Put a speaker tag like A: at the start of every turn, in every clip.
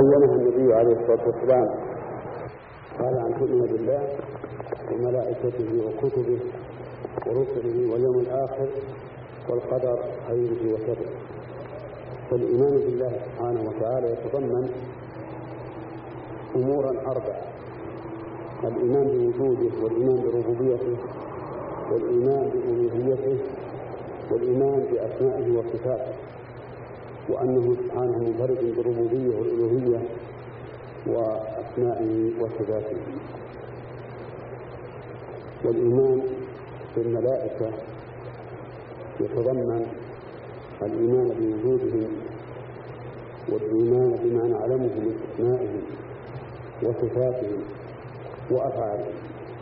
A: بينها النبي عليه الصلاة والسلام، قال أن تؤمن بالله وملائكته وكتبه ورسله واليوم الآخر والقدر خيره وشره. فالإيمان بالله سبحانه وتعالى يتضمن أمورا أربعة: الإيمان بوجوده، والإيمان بربوبيته، والإيمان بألوهيته، والإيمان بأسمائه وصفاته، وأنه سبحانه منفرد بالربوبية والألوهية وأسمائه وصفاته. والإيمان بالملائكة يتضمن الإيمان بوجودهم والإيمان بما نعلمه من أسمائهم وصفاتهم وأفعالهم،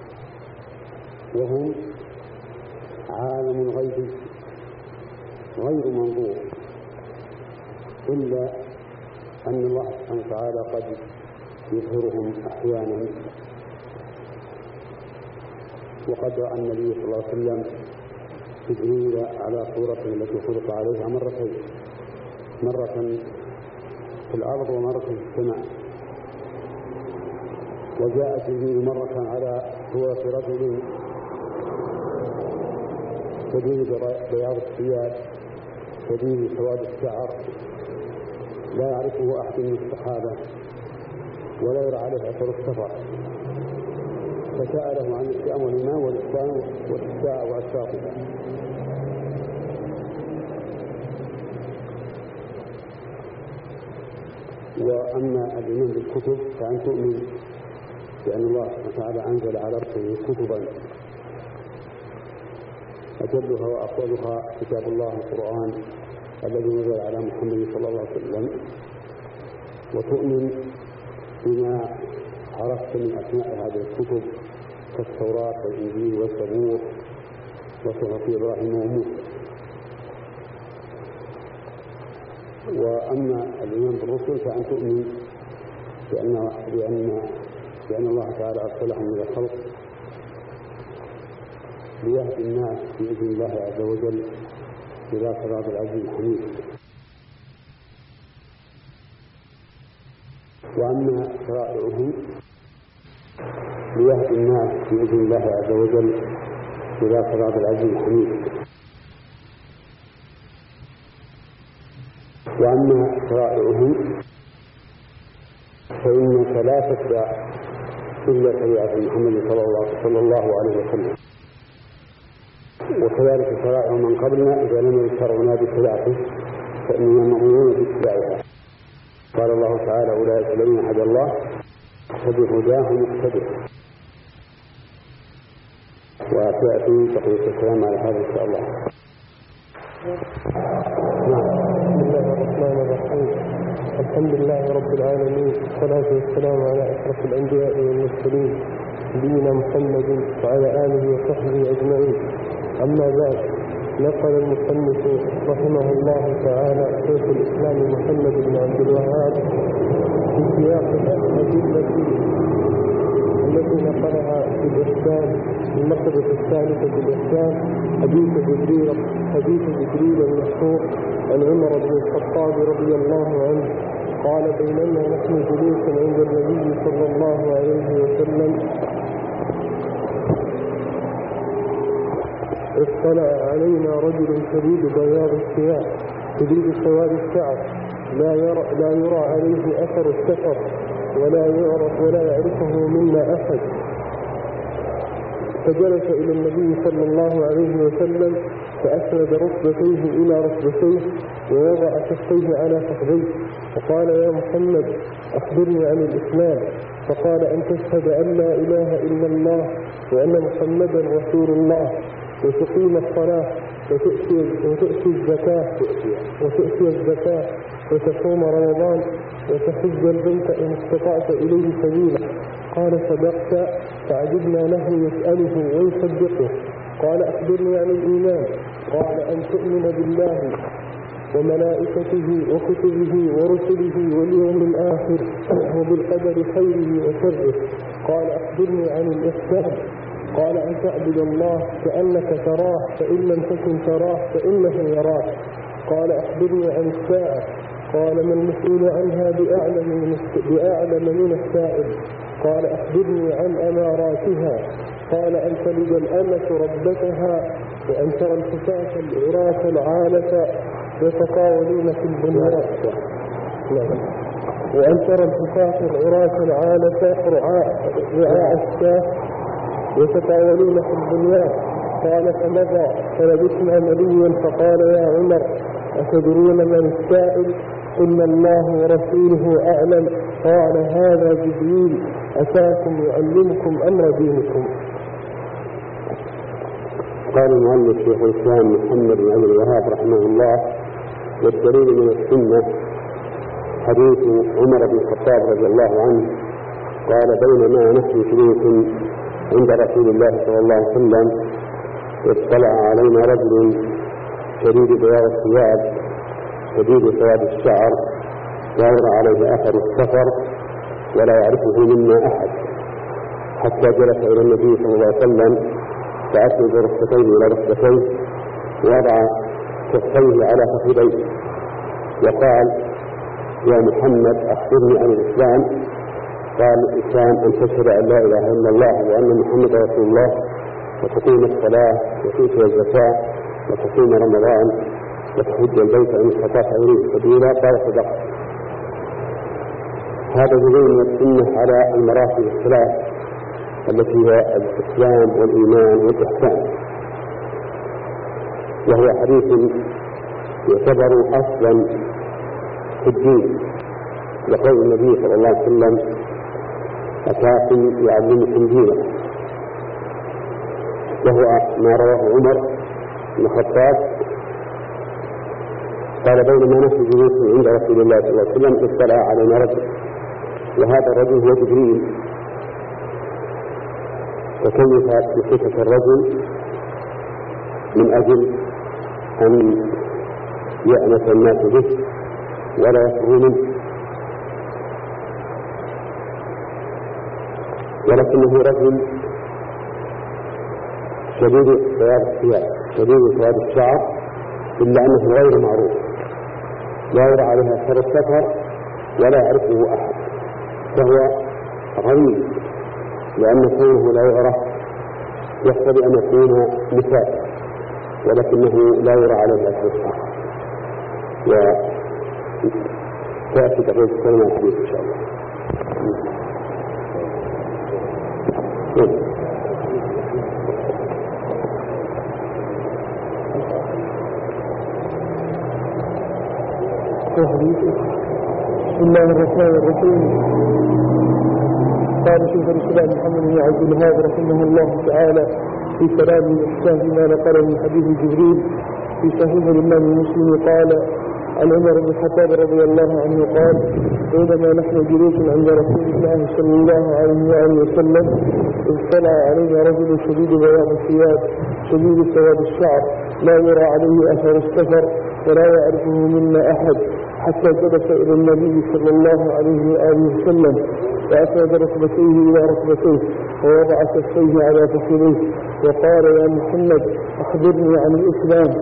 A: وهم عالم غيبي غير منظور، إلا أن الله سبحانه وتعالى قد يظهرهم أحيانا. وقد رأى النبي صلى الله عليه وسلم جبريل على صورته التي خلق عليها مرتين، مرة في الأرض ومرة في السماء. وجاء جبريل مرة على صورة رجل شديد بياض الثياب شديد سواد الشعر، لا يعرفه أحد من الصحابة ولا يرى عليه أثر السفر، فسأله عن الإسلام والإيمان والإسلام والساعة والساقطة. وأما الإيمان بالكتب فأن تؤمن بأن الله سبحانه وتعالى أنزل على رسله كتبا أجلها وأفضلها كتاب الله القرآن الذي نزل على محمد صلى الله عليه وسلم. وتؤمن بما عرفت من أسماء هذه الكتب كالتوراة والإنجيل والزبور وصحف إبراهيم وموسى. وأما الإيمان بالرسل فأن تؤمن بأن الله تعالى أرسلهم إلى الخلق ليهدي الناس بإذن الله عز وجل إلى صراط العزيز الحميد. وأما شرائعهم ليهدي الناس بإذن الله عز وجل إلى صراط العزيز الحميد. وأما شرائعهم فإنك لا تتبع إلا شريعة محمد صلى الله عليه وسلم. وكذلك شرائع من قبلنا إذا لم يشرعنا باتباعه فإننا مأمورون باتباعها. قال الله تعالى: أولئك الذين هدى الله فبهداه مقتدر. وسيأتي بقية الكلام على هذا إن شاء الله.
B: بسم الله الرحمن الرحيم. الحمد لله رب العالمين، والصلاة والسلام على أشرف الأنبياء والمرسلين نبينا محمد وعلى آله وصحبه أجمعين. أما بعد، نقل المصنف رحمه الله تعالى شيخ الإسلام محمد بن عبد الوهاب في سياق الأدلة التي نقلها في الإحسان في المرتبة الثالثة في الإحسان حديث جبريل المشهور عن عمر بن الخطاب رضي الله عنه قال: بينما نحن جلوس عند النبي صلى الله عليه وسلم اطلع علينا رجل شديد بياض الثياب شديد سواد الشعر، لا يرى عليه أثر السفر ولا يعرفه منا أحد. فجلس إلى النبي صلى الله عليه وسلم فأسند ركبتيه إلى ركبتيه ووضع كفيه على فخذيه فقال: يا محمد أخبرني عن الإسلام. فقال: أن تشهد أن لا إله إلا الله وأن محمدا رسول الله، وتقيم الصلاة وتؤتي الزكاة وتصوم رمضان وتحج البيت إن استطعت إليه سبيلا. قال: صدقت. فعجبنا له يسأله ويصدقه. قال: أخبرني عن الإيمان. قال: أن تؤمن بالله وملائكته وكتبه ورسله واليوم الآخر وبالقدر خيره وشره. قال: أخبرني عن الإحسان. قال: أن تعبد الله كأنك تراه فإن لم تكن تراه فإنه يراك. قال: أخبرني عن الساعة. قال: ما المسؤول عنها بأعلم من السائل؟ قال: أخبرني عن أماراتها. قال: أن تلد الأمة ربتها، وأن ترى الحفاة العراة العالة يتطاولون في البنيان، وأن ترى الحفاة العراة العالة رعاء الشاة يتطاولون في البنيان. قال: فمضى فلبثنا مليا، فقال: يا عمر، أتدرون من السائل؟ قلنا: الله ورسوله أعلم. قال: هذا جبريل أتاكم يعلمكم أمر دينكم.
A: قال المؤلف شيخ الإسلام محمد بن عبد الوهاب رحمه الله: والدليل من السنة حديث عمر بن الخطاب رضي الله عنه قال: بينما نحن جلوس عند رسول الله صلى الله عليه وسلم اطلع علينا رجل شديد بياض الثياب شديد سواد الشعر لا يرى عليه أثر السفر ولا يعرفه منا أحد، حتى جلس إلى النبي صلى الله عليه وسلم فأسند ركبتيه إلى ركبتيه ووضع كفيه على فخذيه وقال: يا محمد، أخبرني عن الإسلام. قال: الإسلام أن تشهد أن لا إله إلا الله وأن محمد رسول الله، وتقيم الصلاة، وتؤتي الزكاة، وتصوم رمضان، وتحج البيت إن استطعت إليه سبيلا. قال: صدقت. هذا دليل من السنة على المراتب الثلاث التي هي الإسلام والإيمان والإحسان، وهو حديث يعتبر أصلا في الدين، لقول النبي صلى الله عليه وسلم: أتاكم يعلمكم دينكم، وهو ما رواه عمر بن الخطاب قال: بينما نحن جلوس عند رسول الله صلى الله عليه وسلم اطلع علينا رجل، وهذا الرجل هو جبريل، فكيف بصفة الرجل من أجل أن يأنس الناس به ولا يفروا منه، ولكنه رجل شديد بياض الثياب شديد سواد الشعر، إلا أنه غير معروف، لا يرى عليها أثر السفر ولا يعرفه أحد، فهو غريب، لأن كونه لا يعرف يقتضي أن يكون مسافر، ولكنه لا يرى عليه أثر السفر. وتأتي تقول الكلمة الحديث إن شاء الله.
B: بسم الله الرحمن الرحيم. قال شيخ الإسلام محمد بن عبد الوهاب رحمه الله تعالى في كلامه الشاهد ما نقل من حديث جبريل في صحيح الإمام مسلم قال: عن عمر بن الخطاب رضي الله عنه قال: بينما نحن جلوس عند رسول الله صلى الله عليه وآله وسلم اطلع علينا رجل شديد بياض الثياب شديد سواد الشعر لا يرى عليه أثر السفر ولا يعرفه منا أحد، حتى جلس إلى النبي صلى الله عليه وآله وسلم فأسند ركبتيه إلى ركبتيه ووضع كفيه على فخذيه وقال: يا محمد، أخبرني عن الإسلام.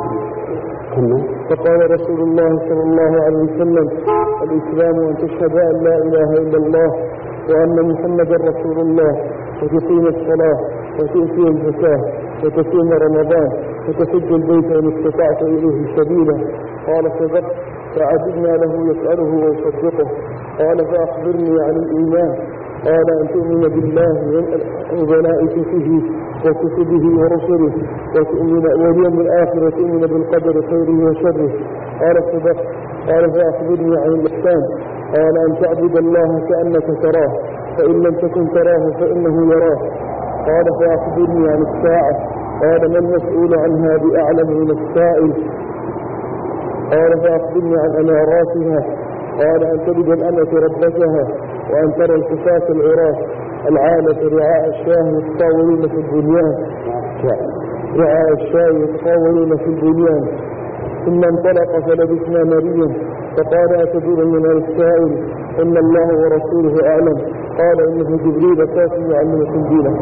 B: فقال رسول الله صلى الله عليه وسلم: الإسلام أن تشهد أن لا إله إلا الله وأن محمدا رسول الله، وتقيم الصلاة، وتؤتي الزكاة، وتصوم رمضان، وتحج البيت إن استطعت إليه سبيلا. قال: صدقت. فعجبنا له يسأله ويصدقه. قال: فأخبرني عن الإيمان. قال: أن تؤمن بالله وملائكته وكتبه ورسله واليوم الآخر وتؤمن بالقدر خيره وشره. قال: صدقت. قال: فأخبرني عن الإحسان. قال: أن تعبد الله كأنك تراه، فإن لم تكن تراه فإنه يراه. قال: فأخبرني عن الساعة. قال: ما المسؤول عنها بأعلم من السائل؟ قال: فأخبرني عن أماراتها. قال: أن تلد الأمة ربتها، وأن ترى الحفاة العراة العالة رعاء الشاه يتطاولون في البنيان ثم انطلق فلبثنا مريا، فقال: أتدرون من السائل؟ إن الله ورسوله أعلم. قال: إنه جبريل أتاكم يعلمكم دينكم.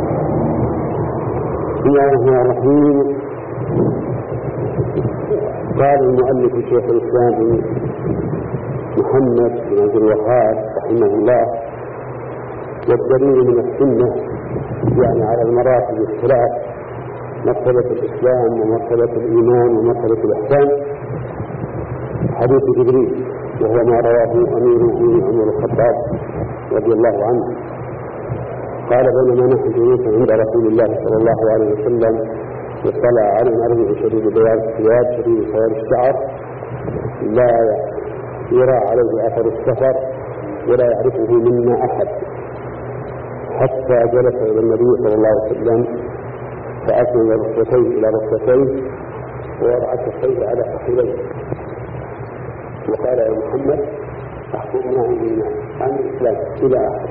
A: بسم الله الرحمن الرحيم. قال المؤلف شيخ الإسلام محمد بن عبد الوهاب رحمه الله. والدليل من السنة يعني على المراتب الثلاث: مرتبة الإسلام ومرتبة الإيمان ومرتبة الإحسان، حديث جبريل، وهو ما رواه أميره عمر الخطاب رضي الله عنه قال: بينما نحن جلوس عند رسول الله صلى الله عليه وسلم اطلع علينا رجل شديد بياض الثياب شديد سواد الشعر لا يرى عليه أثر السفر ولا يعرفه منا أحد، حتى جلس إلى النبي صلى الله عليه وسلم فأسند ركبتيه إلى ركبتيه ووضع كفيه على فخذيه وقال: يا محمد أخبرنا عن الإيمان عن الإسلام إلى آخره.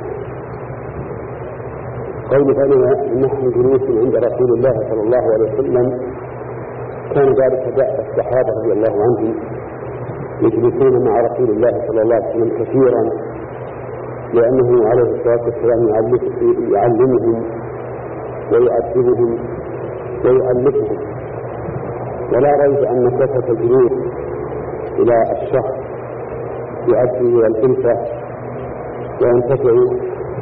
A: قول بينما نحن جلوس عند رسول الله صلى الله عليه وسلم، كان ذلك دأب الصحابة رضي الله عنهم يجلسون مع رسول الله صلى الله عليه وسلم كثيرا، لأنه عليه الصلاة والسلام يعلمهم ويؤدبهم ويؤلفهم. ولا ريب أن كثرة الجلوس إلى الشخص يؤدي إلى الألفة وينتفع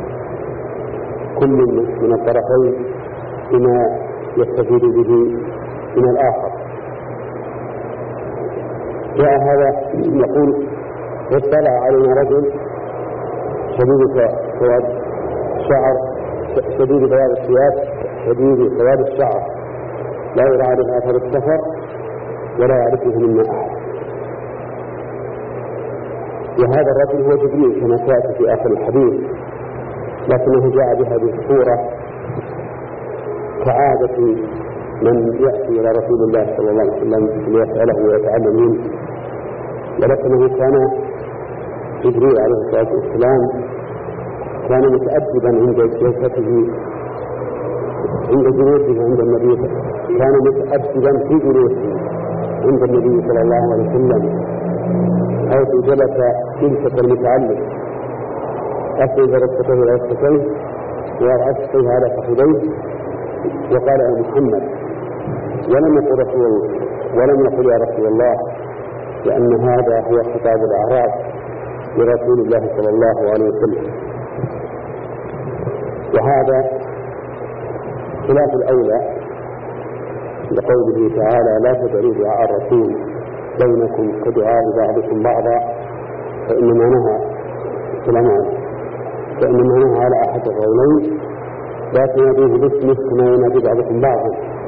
A: كل من الطرفين بما يستفيد به من الآخر. جاء هذا يقول: اطلع علينا رجل شديد سواد الشعر شديد بياض الثياب شديد سواد الشعر لا يرى عليه أثر السفر ولا يعرفه منا أحد. وهذا الرجل هو جبريل كما سيأتي في آخر الحديث، لكنه جاء بهذه الصورة كعادة من يأتي إلى رسول الله صلى الله عليه وسلم ليسأله ويتعلم منه، ولكنه كان جبريل عليه الصلاة والسلام كان متأدبا عند جلسته عند جلوسه عند النبي، كان متأدبا في جلوسه عند النبي صلى الله عليه وسلم، حيث جلس جلسة المتعلم أسند ركبته إلى ركبتيه ووضع كفيه على فخذيه وقال: يا محمد. ولم يقل يا رسول الله، لأن هذا هو خطاب الأعراب لرسول الله صلى الله عليه وسلم. وهذا خلاف الأولى لقوله تعالى: لا تدعوا دعاء الرسول بينكم كدعاء بعضكم بعضا، فإنما نهى على أحد القولين لا تنادوه باسمه كما ينادي بعضكم بعضا.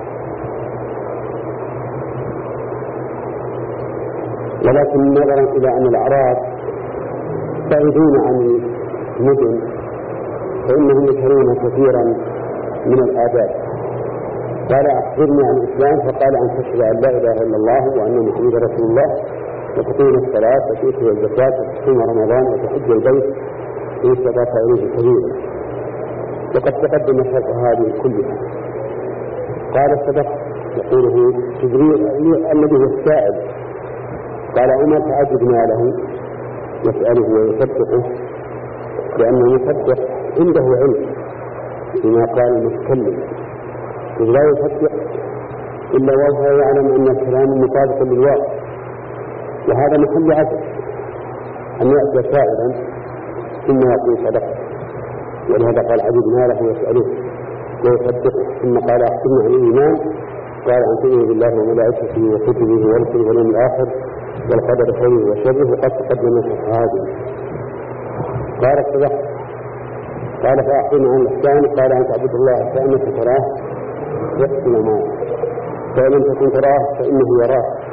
A: ولكن نظرا إلى أن الأعراب بعيدون عن المدن فإنهم يشهرون كثيرا من الآداب. قال: أخبرني عن الإسلام، فقال: أن تشهد أن لا إله إلا الله وأن محمدا رسول الله وتقيم الصلاة وتؤتي الزكاة وتصوم رمضان وتحج البيت إن استطعت إليه سبيلا. وقد تقدم شرح هذه كلها. قال: صدق. يقوله جبريل الذي هو السائل. قال عمر: فعجبنا له يسأله ويصدقه، لأنه يصدق عنده علم بما قال المتكلم، إذ لا يصدق إلا وهو يعلم أن الكلام مطابق للواقع. وهذا محل عجب أن يأتي سائلا ثم يقول صدق، ولهذا قال: عجبنا له يسأله ويصدقه. ثم قال: أخبرنا عن الإيمان، قال: أن تؤمن بالله وملائكته وكتبه ورسله واليوم الآخر والقدر خيره وشره. وقد تقدم شرح هذه. قال: صدق. قال: فأخبرنا عن الإحسان، قال: أن تعبد الله كأنك تراه يحسن معك، فإن لم تكن تراه فإنه يراك.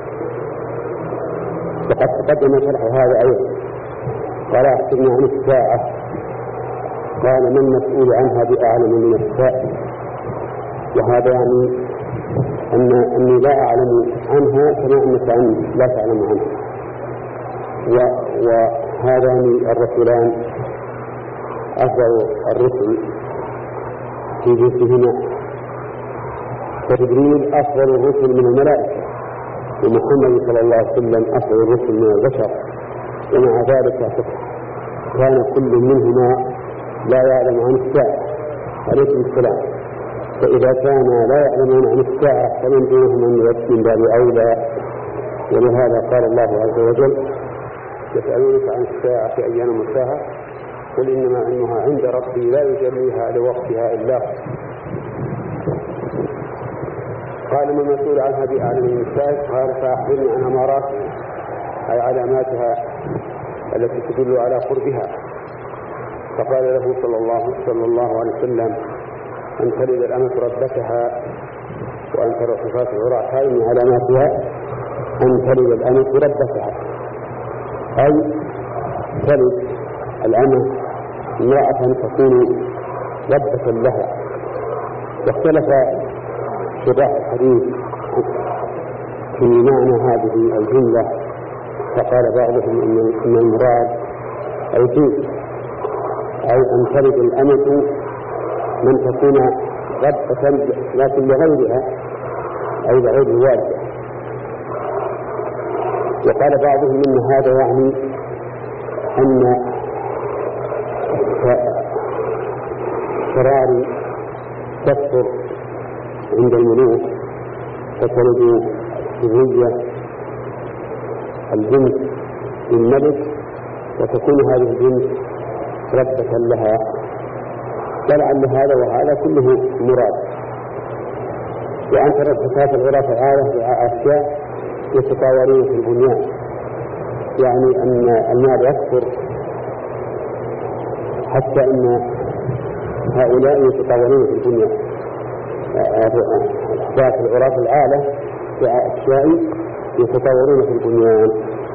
A: وقد تقدم شرح هذا أيضا. قال: أخبرنا عن الساعة، قال: ما المسؤول عنها بأعلم من السائل. وهذا يعني أني لا أعلم عنها كما أنك لا تعلم عنها. وهذان الرسولان أفضل الرسل في جنسهما، فجبريل أفضل الرسل من الملائكة، ومحمد صلى الله عليه وسلم أفضل الرسل من البشر. ومع ذلك كان كل منهما لا يعلم عن الساعة عليه السلام، فإذا كان لا يعلمون عن الساعة فمن دونهم من باب أولى. ولهذا قال الله عز وجل: يسألونك عن الساعة أيان مرساها قل إنما علمها عند ربي لا يجليها لوقتها إلا هو. قال ما المسؤول عنها بأعلم من السائل؟ قال فأخبرني عن أمارات أي علاماتها التي تدل على قربها. فقال له صلى الله عليه وسلم أن تلد الأمة ربتها وأن ترى صفات العراة. هذه من علاماتها أن تلد الأمة ربتها، أي تلد الأمة امرأة تكون ربة لها. واختلف شراح الحديث في معنى هذه الجملة، فقال بعضهم إن المراد الجنس، أي أن تلد الأمة من تكون ربة لكن لغيرها أي لغير الوالدة. وقال بعضهم إن هذا يعني أن شراري تكثر عند الملوك فتلد ذرية الجنس للملك وتكون هذه الجنس ربة لها. فلعل هذا وهذا كله مراد. وأن ترى صفات العراة العالة بأشياء يتطاولون في البنيان، يعني أن المال يكثر حتى أن هؤلاء يتطاولون في البنيان. صفات العراة العالة بأشياء يتطاولون في البنيان.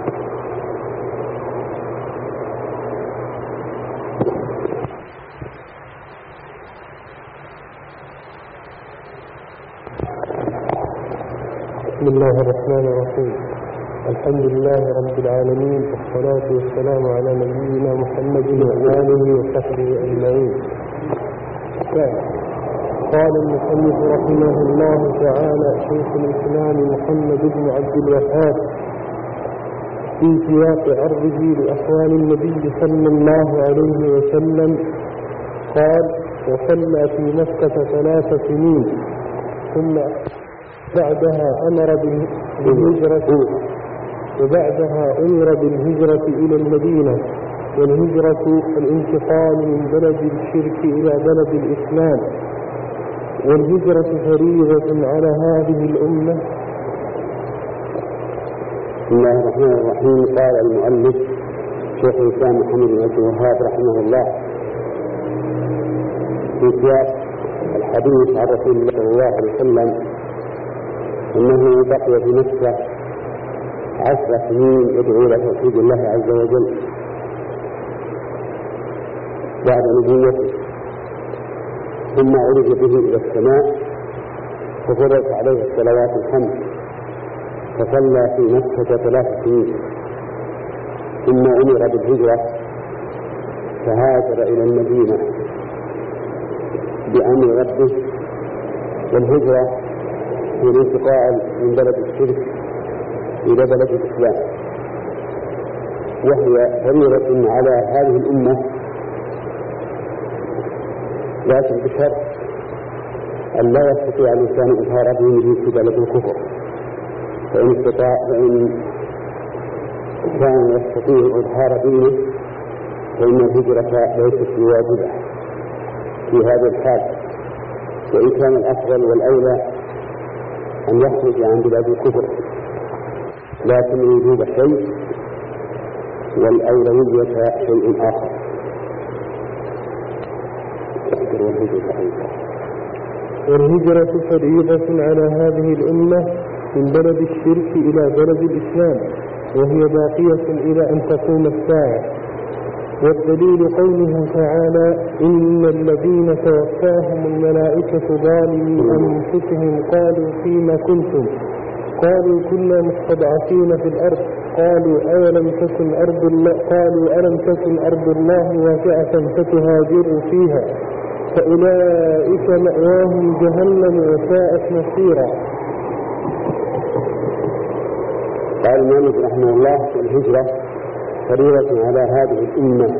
B: بسم الله الرحمن الرحيم. الحمد لله رب العالمين، والصلاة والسلام على نبينا محمد وآله وصحبه أجمعين. قال المصنف رحمه الله تعالى شيخ الإسلام محمد بن عبد الوهاب في سياق عرضه لأحوال النبي صلى الله عليه وسلم قال: وصلى في مكة 3 سنين ثم بعدها أمر بالهجرة إلى المدينة. والهجرة الانتقال من بلد الشرك إلى بلد الإسلام، والهجرة فريضة على هذه الأمة.
A: بسم الله الرحمن الرحيم. قال المؤلف شيخ الإسلام محمد بن عبد الوهاب رحمه الله في سياق الحديث عن رسول الله صلى الله عليه وسلم إنه بقي في مكة 10 سنين يدعو إلى توحيد الله عز وجل بعد نبوته، ثم عرج به إلى السماء ففرضت عليه الصلوات الخمس، فصلى في مكة 3 سنين، ثم أمر بالهجرة فهاجر إلى المدينة بأمر ربه. والهجرة هي الانتقال من بلد الشرك إلى بلد الإسلام، وهي فريضة على هذه الأمة، لكن بشرط أن لا يستطيع الإنسان إظهار دينه في بلد الكفر. فإن كان يستطيع إظهار دينه فإن الهجرة ليست بواجبة في هذا الحال. وإن كان الأفضل والأولى أن يخرج عن بلاد الكفر، لكن الوجوب شيء والأولوية شيء آخر.
B: والهجرة فريضة على هذه الأمة من بلد الشرك إلى بلد الإسلام، وهي باقية إلى أن تقوم الساعة. والدليل قوله تعالى: إن الذين توفاهم الملائكة ظالمي أنفسهم قالوا فيما كنتم؟ قالوا كنا مستضعفين في الأرض. قالوا ألم تكن أرض الله واسعة فتهاجروا فيها فأولئك مأواهم جهنم وساءت مصيرا.
A: قال المؤلف رحمه الله: الهجرة فريضة على هذه الأمة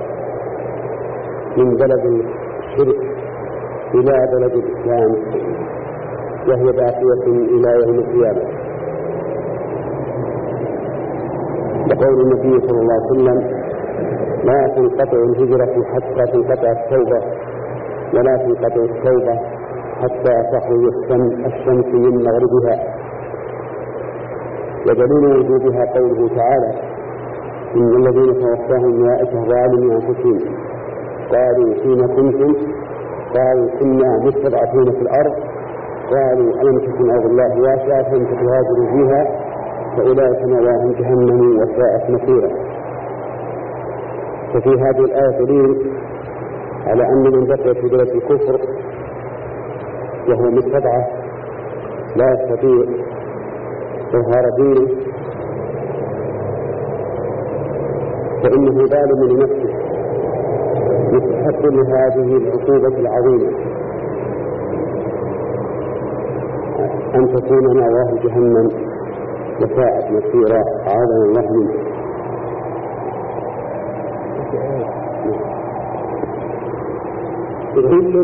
A: من بلد الشرك إلى بلد الإسلام، وهي باقية إلى يوم القيامة. وقول النبي صلى الله عليه وسلم: لا تنقطع الهجرة حتى تنقطع التوبة، ولا تنقطع التوبة حتى تخرج الشمس من مغربها. ودليل وجودها قوله تعالى: إن الذين توفاهم الملائكة ظالمي أنفسهم قالوا فيما كنتم؟ قالوا كنا مستضعفين في الأرض. قالوا ألم تكن أرض الله واسعة فتهاجروا فيها فأولئك مأواهم جهنم وساءت مصيرا. ففي هذه الآية دليل على أن من بقي في بلد الكفر وهو مستضعف لا يستطيع إظهار دينه فإنه ظالم لنفسه مستحق لهذه العقوبة العظيمة أن تكون مأواه جهنم وساءت مصيرا، أعاذنا الله منه.
B: إلا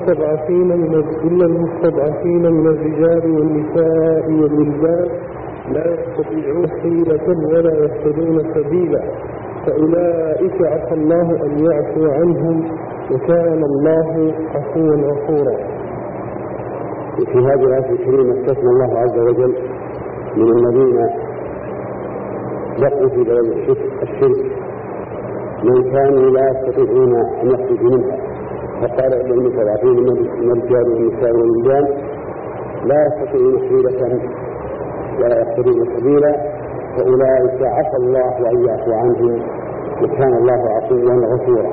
B: المستضعفين من الرجال والنساء والولدان لا يستطيعون حيلة ولا يهتدون سبيلا، فأولئك عسى الله أن يعفو عنهم، وكان الله عفوا غفورا.
A: في هذه الآية الكريمة استثنى الله عز وجل من الذين بقوا في بلد الشرك من كانوا لا يستطيعون أن يخرجوا منها، فقال إن المستضعفين من الرجال والنساء والولدان لا يستطيعون حيلة ولا يهتدون سبيلا، فأولئك عسى الله أن يعفو عنهم، وكان الله عفوا غفورا.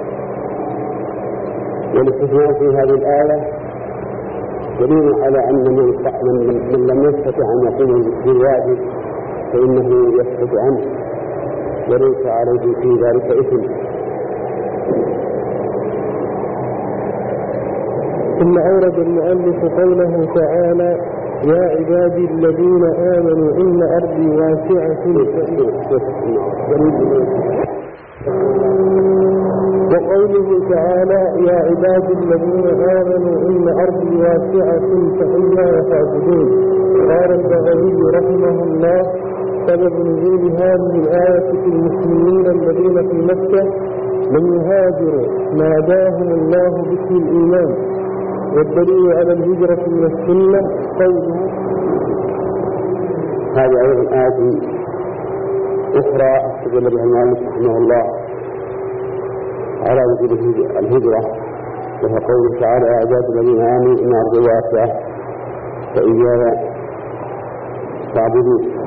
A: والاستثناء في هذه الآية دليل على أن من لم يستطع أن يقوم بالواجب فإنه يسقط عنه وليس عليه في ذلك إثم.
B: ثم أورد المؤلف قوله تعالى: يا عبادي الذين آمنوا إن أرضي واسعة. وقوله تعالى: يا عبادي الذين آمنوا إن أرضي واسعة فإياي فاعبدون. قال البغوي رحمه الله: سبب نزول هذه الآية في المسلمين الذين في مكة من يهاجروا ناداهم الله باسم الإيمان. والدليل على الهجرة من السنة قوله.
A: هذه أيضا آية أخرى استدل بها المؤلف رحمه الله على وجود الهجرة، وهو قوله تعالى: يا عبادي الذين آمنوا إن أرضي واسعة فإياي فاعبدون.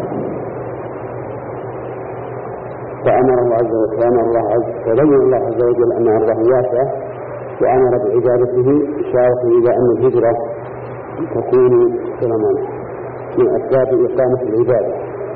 A: فأمر الله عز وجل فبين الله عز وجل أن أرضه واسعة وأمر بعبادته، إشارة إلى أن الهجرة تكون من أسباب إقامة العبادة.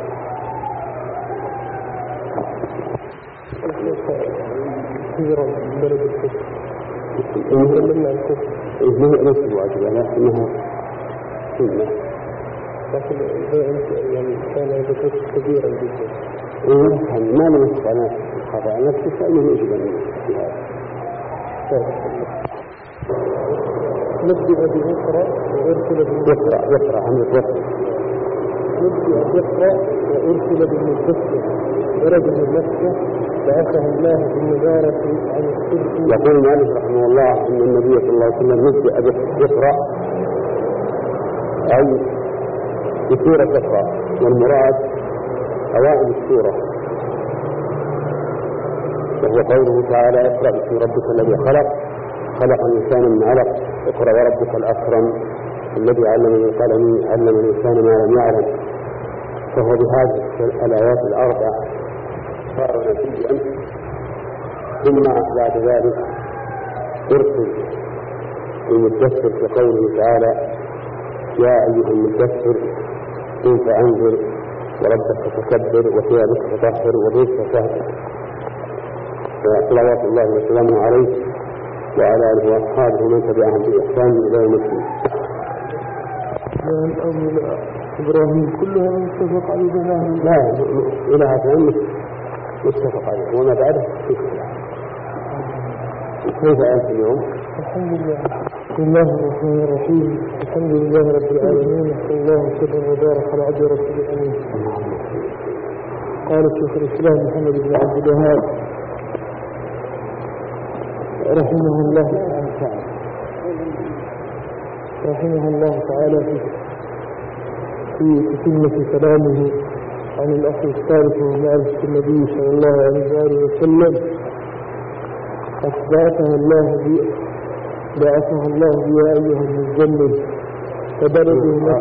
B: هجرة من بلد الكفر
A: تكلمنا عن الكفر ليس بواجبة لكنها سنة،
B: لكن يعني كان هذا كفر كبيرا جدا.
A: ما نمسك على الخطأ نفسه فإنه يجب أن يمسك هذا.
B: نبدأ بإقرأ وأرسل بالمدثر.
A: يقرأ عن الرسل.
B: نبدأ بإقرأ وأرسل بالمدثر. ورجل مكة بعثه الله بالنذارة عن الشرك.
A: يقول المؤلف رحمه الله أن النبي صلى الله عليه وسلم نبدأ بإقرأ أي بسورة إقرأ، والمراد أوائل السورة، وهو قوله تعالى: اقرأ باسم ربك الذي خلق الإنسان من علق، اقرأ وربك الأكرم الذي علم بالقلم علم الإنسان ما لم يعلم. فهو بهذه الآيات الأربع صار نبيا، ثم بعد ذلك ارسل المدثر في قوله تعالى: يا أيها المدثر قم فأنذر وربك فكبر وثيابك فطهر والرزق فاهجر. صلوات الله وسلامه عليه وعلى آله وأصحابه من تبعهم بإحسان إلى يوم الدين.
B: إبراهيم كلها متفق عليه؟
A: لا، إلى هذا متفق عليه، وما بعده كيف أنت اليوم؟
B: الحمد لله. بسم الله الرحمن الرحيم. الحمد لله رب العالمين، صلى الله وسلم وبارك على عبد رسول الأمين. قال شيخ الإسلام محمد بن عبد الوهاب رحمه الله تعالى في تتمة كلامه عن الأصل الثالث من معرفة النبي صلى الله عليه وآله وسلم بعثه الله يا أيها المزمل فبلده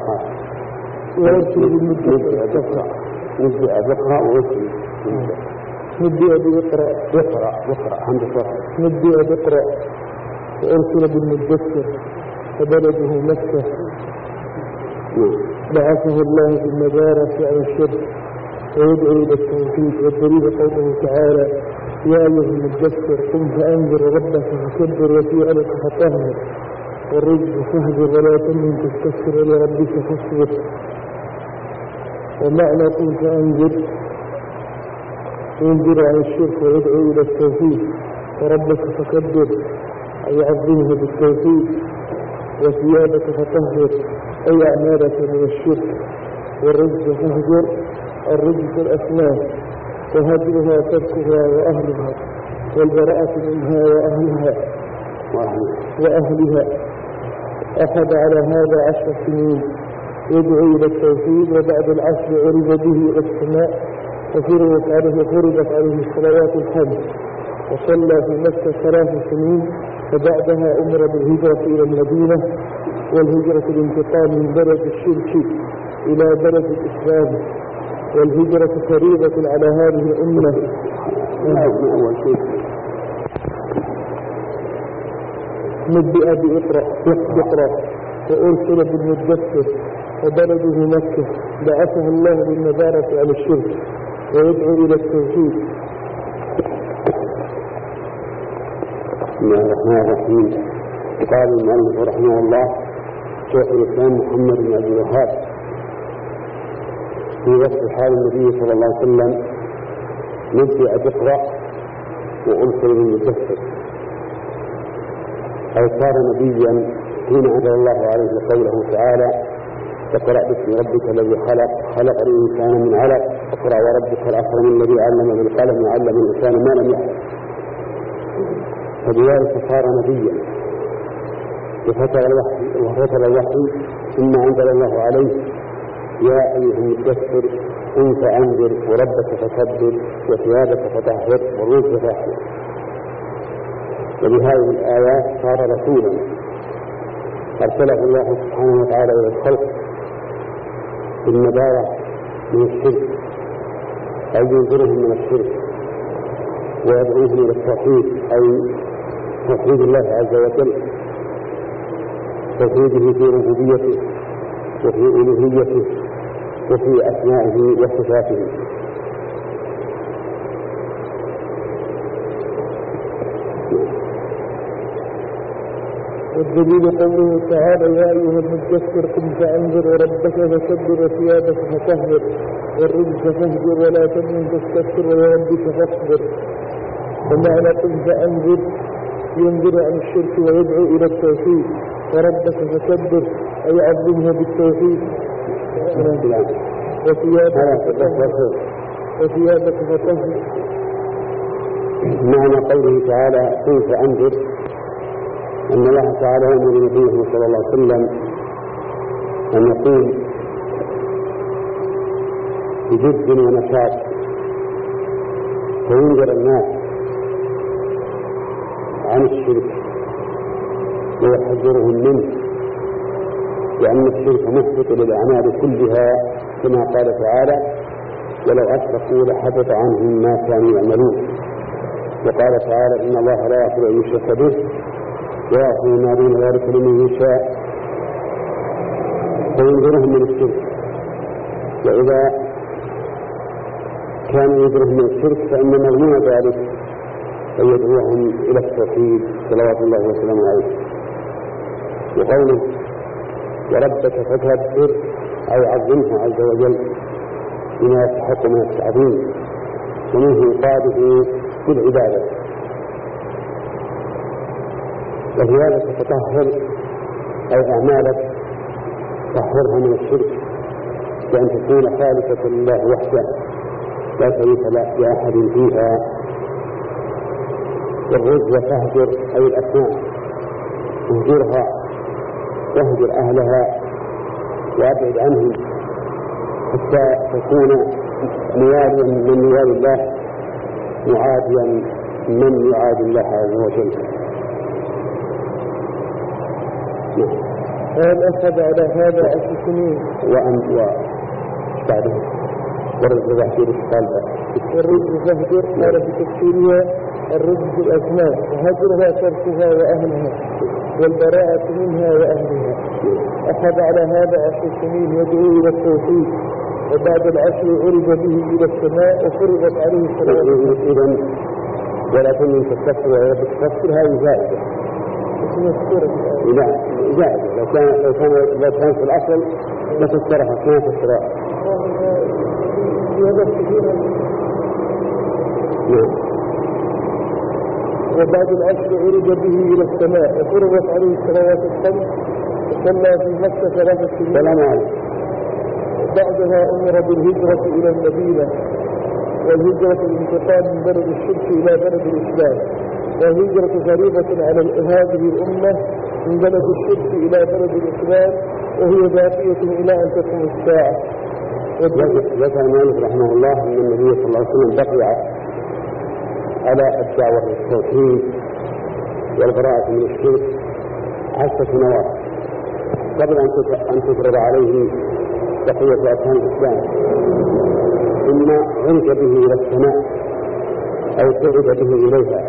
B: ويرسل بالمدة
A: نبدأ بقرأ ويرسل
B: نبدأ بقرأ نبدأ بقرأ وأرسل بالمدثر فبلده مكة بعثه الله بالنجارة على الشرك ويدعو إلى التوحيد. والدليل قوله تعالى يا أيها المدثر قم فأنذر ربك فكبر وثيابك فطهر والرجل فاهجر ولا تمن تستكثر لربك فاصبر. ومعنى قم فأنذر ينذر عن الشرك ويدعو إلى التوحيد وربك فكبر أي عظمه بالتوحيد وثيابك فطهر أي أعمالك من الشرك والرجل فاهجر الرجل الأسنان وهجرها تركها وأهلها والبراءة منها وأهلها. أخذ على هذا 10 سنين يدعو إلى التوحيد وبعد العشر عرض به إلى السماء وفرضت عليه الصلوات الخمس وصلى في مكة 3 سنين فبعدها أمر بالهجرة إلى المدينة والهجرة الانتقال من بلد الشرك إلى بلد الإسلام والهجرة فريضة على هذه الأمة. نبئ بإقرأ وأرسل بالمدثر وبلده مكة بعثه الله بالنذارة على الشرك ويدعو إلى التوحيد.
A: بسم الله الرحمن الرحيم. قال المؤلف رحمه الله شيخ الإسلام محمد بن عبد الوهاب في وصف حال النبي صلى الله عليه وسلم نبدأ بإقرأ وأرسل بالمدثر أي صار نبيا حين أنزل الله عليه قوله تعالى اقرأ باسم ربك الذي خلق الإنسان من علق اقرأ وربك الأكرم الذي علم بالقلم وعلم الإنسان ما لم يعلم. فبذلك صار نبيا وفتر الوحي ثم أنزل الله عليه يا أيها المدثر قم فأنذر وربك فكبر وثيابك فطهر والرجل فاهجر. وبهذه الآيات صار رسولا أرسله الله سبحانه وتعالى إلى الخلق بالنذارة من الشرك أي ينذرهم من الشرك ويدعوهم إلى التوحيد أي توحيد الله عز وجل توحيده في ربوبيته وفي ألوهيته وفي أسمائه وصفاته.
B: والدليل قوله تعالى يا أيها المدثر قم فأنذر وربك فكبر وثيابك فطهر والرجل فاهجر ولا تمن تستكثر ولربك فاصبر. ومعنى قم فأنذر ينذر عن الشرك ويدعو إلى التوحيد وربك فكبر أي عظمه بالتوحيد وثيابك فطهر.
A: معنى قوله تعالى قم فأنذر أن الله تعالى يأمر نبيه صلى الله عليه وسلم أن يقوم بجد ونشاط فينذر الناس عن الشرك ويحذرهم منه لأن الشرك محبط للأعمال كلها كما قال تعالى ولو أشركوا لحبط عنهم ما كانوا يعملون. وقال تعالى إن الله لا يغفر أن يشرك به ويغفر ما دون ذلك لمن يشاء فينذرهم من الشرك. وإذا كان ينذرهم من الشرك فإن مضمون ذلك أن يدعوهم إلى التوحيد صلوات الله وسلامه عليه. وقوله وربك فكبر أي عظمه عز وجل بما يستحق من التعظيم ومنه إنقاذه في العبادة. وثيابك تطهر أي أعمالك تطهرها من الشرك بأن تكون خالصة لله وحده لا شريك لأحد فيها. والرجل فاهجر أي الأسماء اهجرها واهجر أهلها وأبعد عنهم حتى تكون مواليا من موالي الله معاديا من يعادي الله عز وجل.
B: هل أخذ على هذا 10 سنين
A: بعده والرجل فاهجر الصالحة
B: والرجل فاهجر قال في تفسيرها الرجل في الأسماء وهجرها تركها وأهلها والبراءة منها وأهلها. أخذ على هذا 10 سنين يدعو إلى التوحيد وبعد 10 عرج به إلى السماء وفرضت عليه الصلاة.
A: إذن ولكن من تستفسر ويتستفسر هذه زائدة. لا زائدة لو كان في الأصل لا تسترها كما تسترها.
B: وبعد 10 عرج به إلى السماء وفرضت عليه الصلوات الخمس وصلى في مكة 3 سنين.
A: سلام عليكم.
B: بعدها أمر بالهجرة إلى المدينة والهجرة الانتقال من بلد الشرك إلى بلد الإسلام والهجرة فريضة على هذه الأمة من بلد الشرك إلى بلد الإسلام وهي باقية إلى أن تقوم الساعة.
A: ذكر مالك رحمه الله أن النبي صلى الله عليه وسلم بقي على الدعوة للتوحيد والبراءة من الشرك 10 سنوات قبل أن تفرض عليه بقية أركان الإسلام. ثم عرج به إلى السماء أو صعد به إليها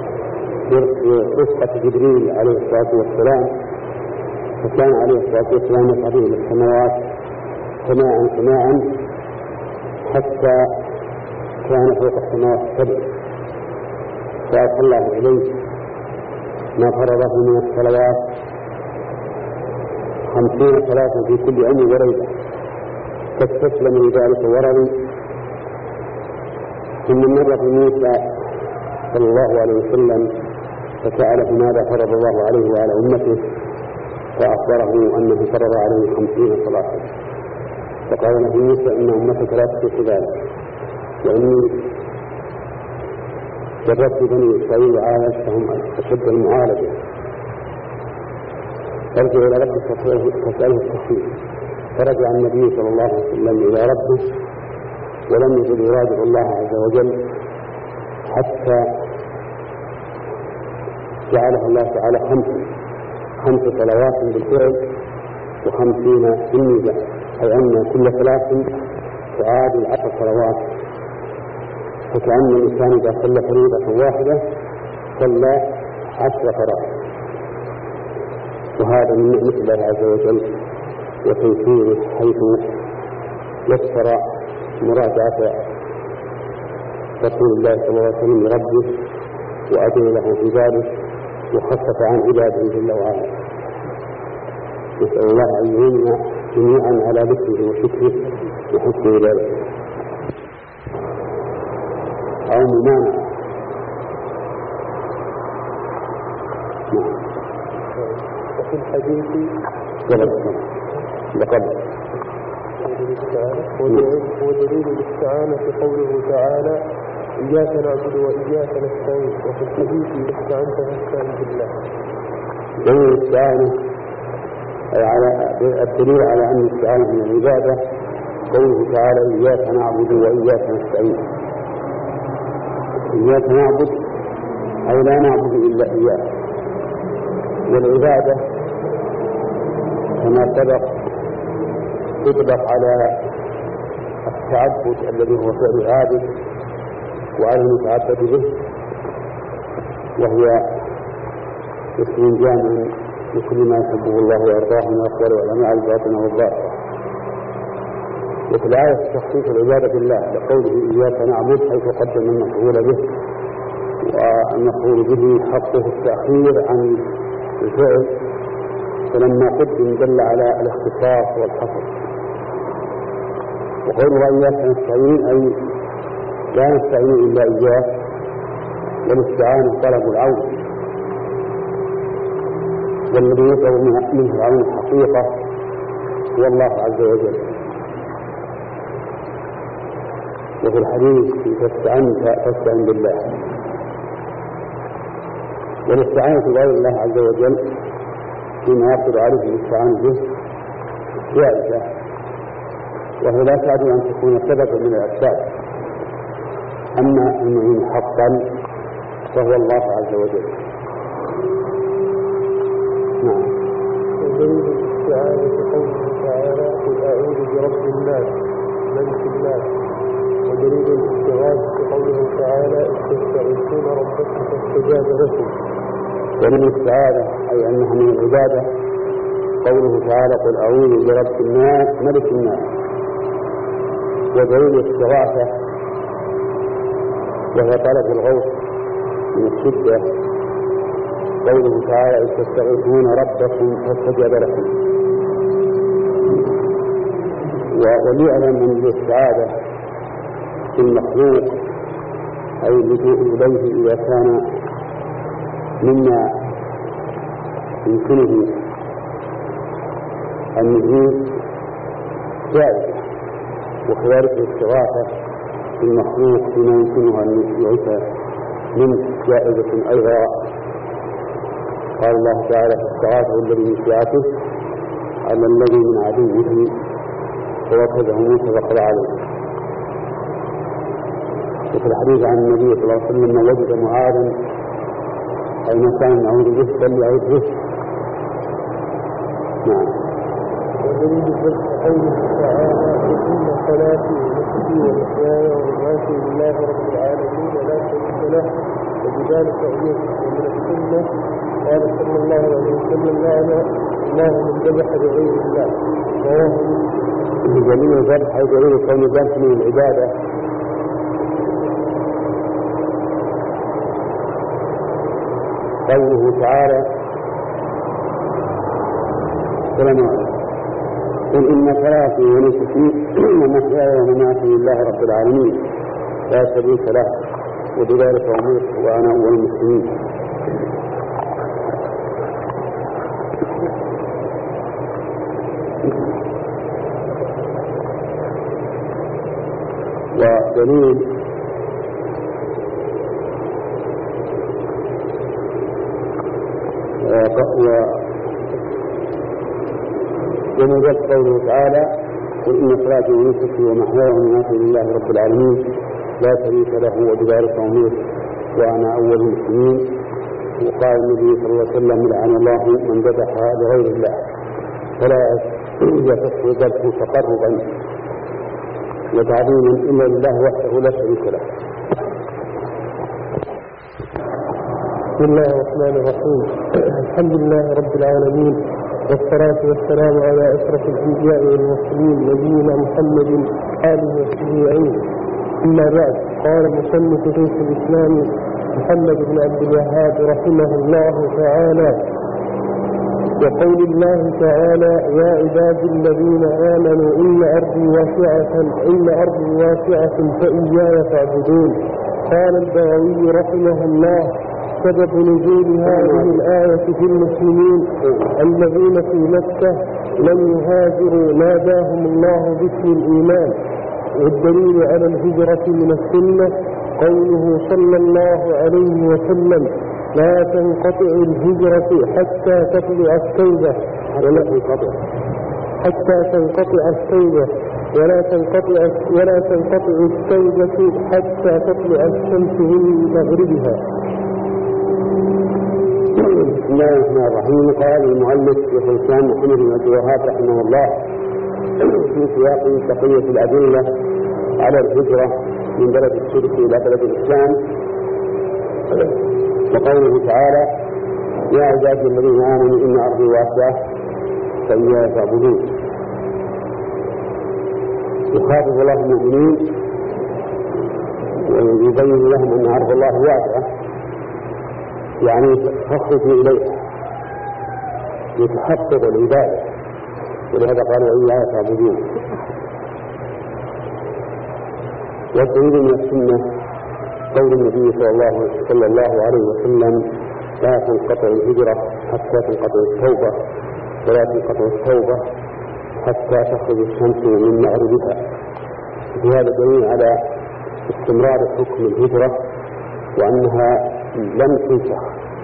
A: برفقة جبريل عليه الصلاة والسلام، فكان عليه الصلاة والسلام يصعد إلى السماوات سماعا حتى كان فوق السماوات السبع، فأتى الله إليه ما فرضه من الصلوات 50 صلاة في كل يوم وليلة، فاستسلم لذلك ورضي. ثم مر بموسى صلى الله عليه وسلم فسأله ماذا فرض الله عليه وعلى أمته، فأخبره أنه فرض عليه 50 صلاة، فقال له موسى إن أمتك لا تطيق ذلك، وإني جربت بني إسرائيل وعالجتهم أشد المعالجة، ارجع إلى ربك فاسأله التخفيف. فرجع النبي صلى الله عليه وسلم إلى ربه ولم يزل يراجع الله عز وجل حتى جعله الله تعالى 5 صلوات بالفعل و50 بالنية، أي أن كل 3 تعادل 10 صلوات، فكأن الإنسان إذا صلى فريضة واحدة صلى 10 فرائض. وهذا من نعمة الله عز وجل وتيسيره حيث يسر مراجعة رسول الله صلى الله عليه وسلم لربه وأذن له في ذلك وخفف عن عباده جل وعلا. نسأل الله أن يعيننا جميعا على ذكره وشكره وحسن عبادته. أو ممانعة.
B: وفي الحديث
A: لقد
B: ودليل الاستعانة قوله تعالى إياك نعبد وإياك نستعين، وفي الحديث استعنت فاستعن بالله.
A: دليل الاستعانة أي على الدليل على أن الاستعانة من العبادة قوله تعالى إياك نعبد وإياك نستعين. إياك نعبد أي لا نعبد إلا إياك، والعبادة كما سبق تطلق على التعبد الذي هو فعل العابد وعلى المتعبد به، وهي اسم جامع لكل ما يحبه الله ويرضاه من الأقوال والأعمال الباطنة والظاهرة. وفي الآية تخصيص العبادة بالله لقوله إياك نعبد حيث قدم المفعول به، والمفعول به حقه التأخير عن الفعل، فلما قدم دل على الاختصاص والحصر. وقوله إياك نستعين أي لا نستعين إلا إياك، والاستعانة طلب العون، والذي يطلب منه العون الحقيقة هو الله عز وجل. وفي الحديث فاستعن بالله. والاستعانة بغير الله عز وجل فيما يقدر عليه الاستعانة به جائزة، وهي لا تعد أن تكون سببا من الأسباب. أما المعين حقا فهو الله عز وجل.
B: نعم. ودليل الاستعانة قوله تعالى قل أعوذ برب الناس ملك الناس. ودليل الاستغاثة قوله تعالى استغيثون ربكم فاستجاب لكم.
A: دليل الاستعاذة أي أنها من العبادة قوله تعالى قل أعوذ برب الناس ملك الناس. ودليل الاستغاثة وهو طلب الغوث من الشدة قوله تعالى إذ تستغيثون ربكم فاستجاب لكم. وليعلم من الاستعاذة في المخلوق أي اللجوء إليه إذا كان مما يمكنه النزول جائزة، وكذلك الاستغاثة في المخلوق فيما يمكنه أن يعيش منه جائزة أيضا. قال الله تعالى فاستغاثه الذي من شيعته على الذي من عدوه فوكزه موسى فقضى عليه. وفي الحديث عن النبي صلى الله عليه وسلم لما وجد معاذا أي مكان يعود به فليعود به. نعم.
B: ودليل قوله تعالى إن صلاتي ونسكي ومحياي ومماتي لله رب العالمين لا شريك له وبذلك أمرت. ومن السنة قال صلى الله عليه وسلم الله من ذبح لغير الله.
A: دليل الذبح أي دليل كون ذلك من العبادة. قوله تعالى قل إن صلاتي ونسكي ومحياي ومماتي لله رب العالمين لا شريك له وبذلك أمرت وأنا أول المسلمين. ودليل ومجد قوله تعالى قل إن صلاتي ونسكي ومحياي ومماتي لله رب العالمين لا شريك له وبذلك أمرت وأنا أول المسلمين. وقال النبي صلى الله عليه وسلم لعن الله من ذبح لغير الله فلا يصح ذبحه تقربا وتعظيما إلا لله وحده لا شريك له.
B: بسم الله الرحمن الرحيم. الحمد لله رب العالمين والصلاة والسلام على أشرف الأنبياء والمرسلين نبينا محمد آله وصحبه أجمعين. أما بعد، قال مصنف شيخ الإسلام محمد بن عبد الوهاب رحمه الله تعالى وقول الله تعالى يا عبادي الذين آمنوا إن أرضي واسعة فإياي فاعبدون. قال البغوي رحمه الله سبب نزول هذه الآية في المسلمين الذين في مكة لم يهاجروا ناداهم الله باسم الإيمان. والدليل على الهجرة من السنة قوله صلى الله عليه وسلم لا تنقطع الهجرة حتى تطلع التوبة ولا تنقطع التوبة حتى تطلع الشمس من مغربها.
A: بسم الله الرحمن الرحيم. قال المؤلف شيخ الإسلام محمد بن عبد الوهاب رحمه الله في سياق بقية الأدلة على الهجرة من بلد الشرك إلى بلد الإسلام، وقوله تعالى يا عبادي الذين آمنوا إن أرضي واسعة فإياي فاعبدون. يخاطب الله المؤمنين ويبين لهم أن أرض الله واسعة، يعني تخرج إليها يتحقق العبادة، ولهذا قالوا إياي فاعبدون. والدليل من السنة قول النبي صلى الله عليه وسلم لا تنقطع الهجرة حتى تنقطع التوبة ولا تنقطع التوبة حتى تخرج الشمس من مغربها. في هذا دليل على استمرار حكم الهجرة وأنها لم تنسخ،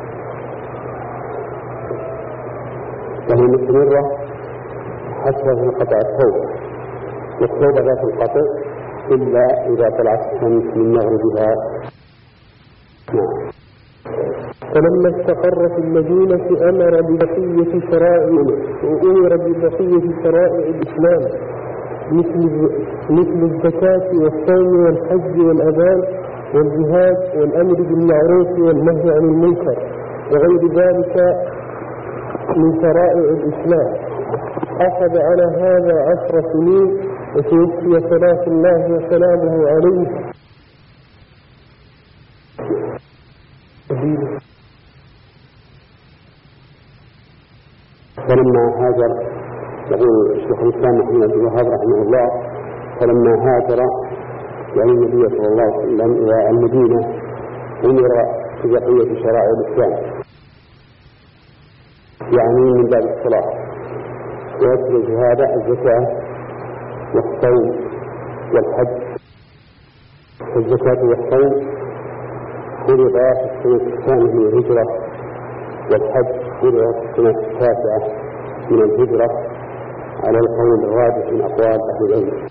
A: وهي مستمرة حتى انقطع التوبة، والتوبة لا تنقطع إلا إذا طلعت الشمس من مغربها.
B: فلما استقر في المدينة أمر ببقية شرائع الإسلام مثل الزكاة والصوم والحج والأذان والجهاد والأمر بالمعروف والنهي عن المنكر وغير ذلك من شرائع الإسلام. أخذ على هذا 10 سنين، وتوفي صلاة الله وسلامه عليه.
A: فلما هاجر، يقول الشيخ الإسلام محمد بن وهاب رحمه الله، فلما هاجر يعني النبي صلى الله عليه وسلم إلى المدينة أمر ببقية شرائع الإسلام، يعني من باب الصلاة، ويدخل في هذا الزكاة والصوم والحج. الزكاة والصوم فرضا في السنة الثانية من الهجرة، والحج فرض في السنة التاسعة من الهجرة على القول الراجح من أقوال أهل العلم.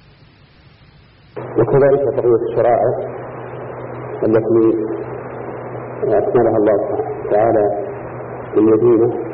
A: وكذلك بقية الشرائع التي أكملها الله تعالى في المدينة